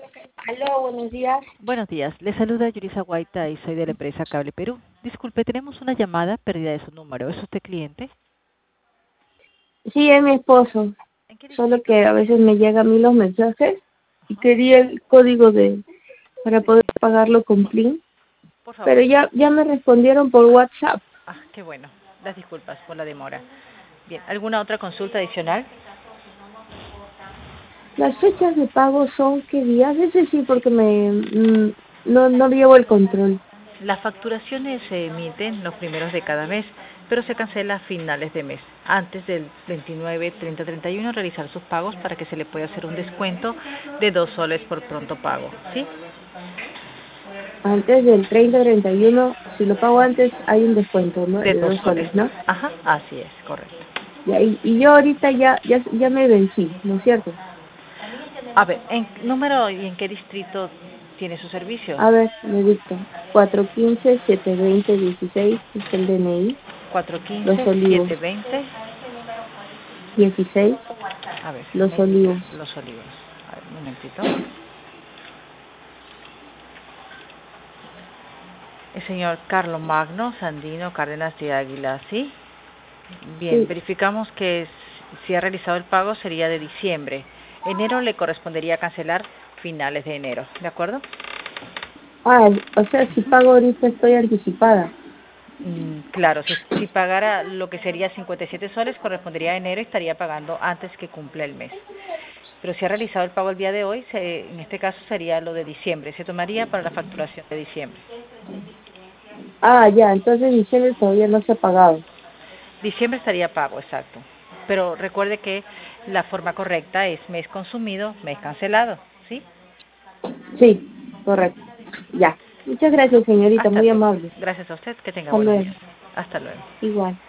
Aló, buenos días. Buenos días, le saluda Yurisa Guaita y soy de la empresa Cable Perú. Disculpe, tenemos una llamada perdida de su número. ¿Es usted cliente? Sí, es mi esposo, ¿En qué solo distrito? que a veces me llegan a mí los mensajes y Ajá. quería el código para Sí, poder sí. pagarlo con Plin, Por pero favor. ya me respondieron por WhatsApp. Qué bueno. Las disculpas por la demora. Bien, ¿alguna otra consulta adicional? Las fechas de pago son qué días, ese sí, porque no llevo el control. Las facturaciones se emiten los primeros de cada mes, pero se cancela a finales de mes. Antes del 29, 30, 31 realizar sus pagos para que se le pueda hacer un descuento de 2 soles por pronto pago, ¿sí? Antes del 30-31, si lo pago antes hay un descuento, ¿no? De De 2 2 soles. soles, ¿no? Ajá, así es, correcto. Y yo ahorita ya me vencí, ¿no es cierto? A ver, ¿en número y en qué distrito tiene su servicio? A ver, me dicto. 415-720-16 es el DNI. Los 415 Olivos. 720. 16, A ver, Los Olivos. Los Olivos. A ver, un momentito. El señor Carlos Magno Sandino Cárdenas de Águila, ¿sí? Bien, Sí. verificamos que si ha realizado el pago sería de diciembre. Enero le correspondería cancelar finales de enero, ¿de acuerdo? Ah, o sea, si pago ahorita estoy anticipada. Claro, si pagara lo que sería 57 soles, correspondería a enero y estaría pagando antes que cumpla el mes. Pero si ha realizado el pago el día de hoy, en este caso sería lo de diciembre. Se tomaría para la facturación de diciembre. Ah, ya, entonces diciembre todavía no se ha pagado. Diciembre estaría pago, exacto. Pero recuerde que la forma correcta es mes consumido, mes cancelado, ¿sí? Sí, correcto. Ya. Muchas gracias, señorita, Hasta muy luego. amable. Gracias a usted, que tenga Hasta buenos luego. días. Hasta luego. Igual.